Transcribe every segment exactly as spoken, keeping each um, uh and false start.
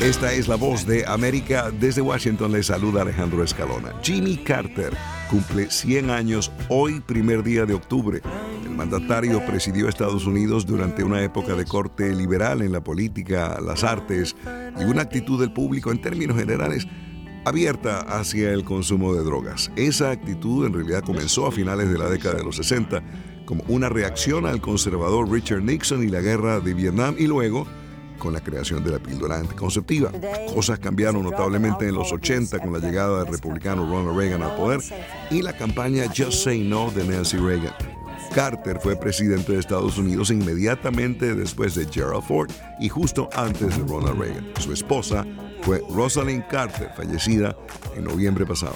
Esta es la voz de América. Desde Washington les saluda Alejandro Escalona. Jimmy Carter cumple cien años hoy, primer día de octubre. El mandatario presidió Estados Unidos durante una época de corte liberal en la política, las artes y una actitud del público en términos generales abierta hacia el consumo de drogas. Esa actitud en realidad comenzó a finales de la década de los sesenta como una reacción al conservador Richard Nixon y la guerra de Vietnam, y luego con la creación de la píldora anticonceptiva. Cosas cambiaron notablemente en los ochenta con la llegada del republicano Ronald Reagan al poder y la campaña Just Say No de Nancy Reagan. Carter fue presidente de Estados Unidos inmediatamente después de Gerald Ford y justo antes de Ronald Reagan. Su esposa fue Rosalind Carter, fallecida en noviembre pasado.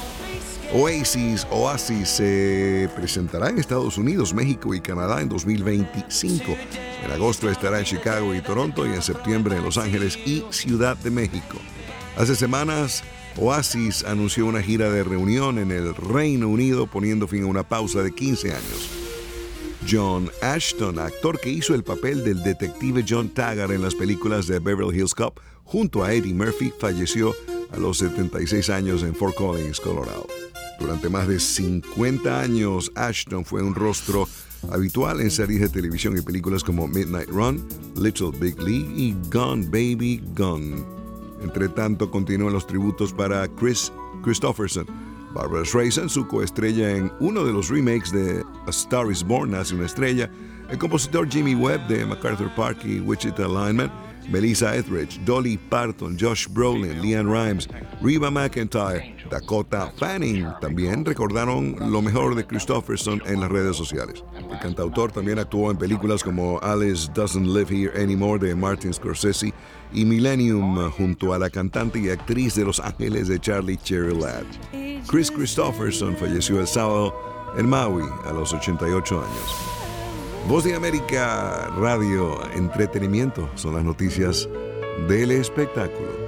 Oasis, Oasis se presentará en Estados Unidos, México y Canadá en dos mil veinticinco. En agosto estará en Chicago y Toronto y en septiembre en Los Ángeles y Ciudad de México. Hace semanas, Oasis anunció una gira de reunión en el Reino Unido, poniendo fin a una pausa de quince años. John Ashton, actor que hizo el papel del detective John Taggart en las películas de Beverly Hills Cop, junto a Eddie Murphy, falleció a los setenta y seis años en Fort Collins, Colorado. Durante más de cincuenta años, Ashton fue un rostro habitual en series de televisión y películas como Midnight Run, Little Big League y Gone Baby Gone. Entre tanto, continúan los tributos para Chris Christopherson. Barbara Streisand, su coestrella en uno de los remakes de A Star is Born, Nace una estrella. El compositor Jimmy Webb de MacArthur Park y Wichita Lineman. Melissa Etheridge, Dolly Parton, Josh Brolin, LeAnn Rimes, Reba McEntire, Dakota Fanning también recordaron lo mejor de Christopherson en las redes sociales. El cantautor también actuó en películas como Alice Doesn't Live Here Anymore de Martin Scorsese y Millennium junto a la cantante y actriz de Los Ángeles de Charlie Cherry Ladd. Chris Christopherson falleció el sábado en Maui a los ochenta y ocho años. Voz de América, radio, entretenimiento, son las noticias del espectáculo.